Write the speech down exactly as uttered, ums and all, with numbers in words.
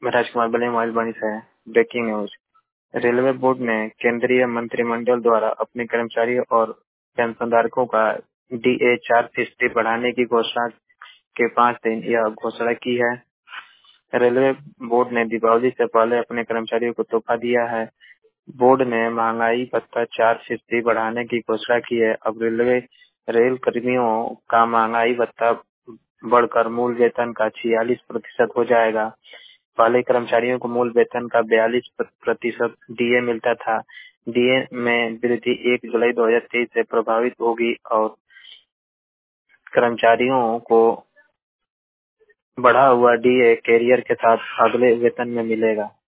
मैं राजकुमार बले मोबाइल वाणी से। Breaking news. रेलवे बोर्ड ने केंद्रीय मंत्रिमंडल द्वारा अपने कर्मचारियों और पेंशनधारकों का डीए चार फीसदी बढ़ाने की घोषणा के पाँच दिन यह घोषणा की है। रेलवे बोर्ड ने दीपावली से पहले अपने कर्मचारियों को तोहफा दिया है। बोर्ड ने महंगाई भत्ता चार फीसदी बढ़ाने की घोषणा की है। अब रेलवे रेल कर्मियों का महंगाई भत्ता बढ़कर मूल वेतन का छियालीस प्रतिशत हो जाएगा। पहले कर्मचारियों को मूल वेतन का बयालीस प्रतिशत डीए मिलता था। डीए में वृद्धि एक जुलाई दो हजार तेईस से प्रभावित होगी और कर्मचारियों को बढ़ा हुआ डीए कैरियर के साथ अगले वेतन में मिलेगा।